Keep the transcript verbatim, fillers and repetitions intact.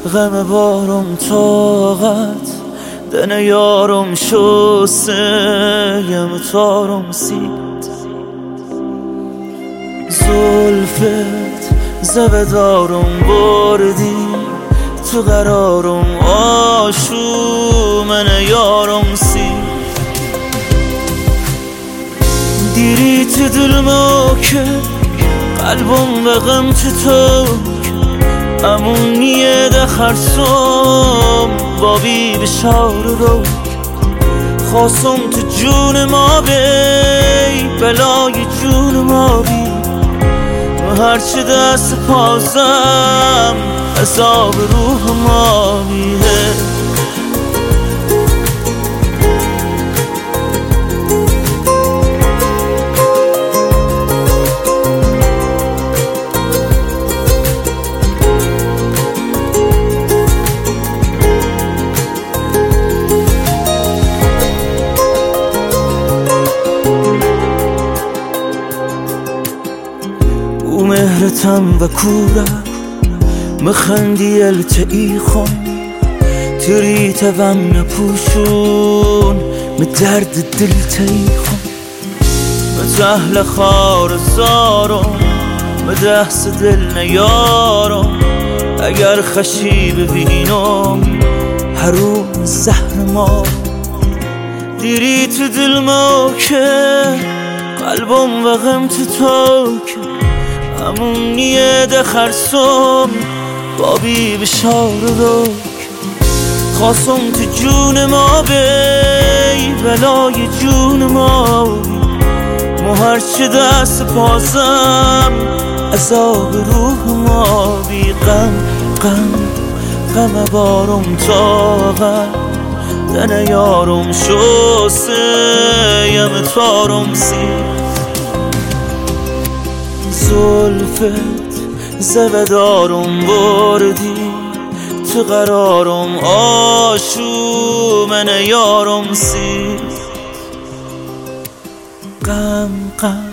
غم بارم طاقت دن یارم شسته یم تارم سید زلفت زبدارم بردی تو قرارم آشومن یارم سید دیری تو دلمو که قلبم به غم تو امونیه ده خرسم بابی بشار رو خواستم تو جون ما بی بلای جون ما بی و هرچه دست پازم عذاب روح ما بیه مهرتم و کورا مخندی التئی خون تری توم نپوشون می درد دل تی خون به تهل خار زارم به دست دل نیارم اگر خشی ببینم حروم زهر ما دیری تو دل ما که قلبم و غم تو تو که امونیه ده خرسم بابی بشار رو خواستم تو جون ما بی بلای جون ما مو هرچه دست پازم عذاب روح ما بی غم غم غم بارم طاقت دن یارم شسته یم تارم سید زلفت زبدارم بردی تو قرارم آشومن یارم سید غم غم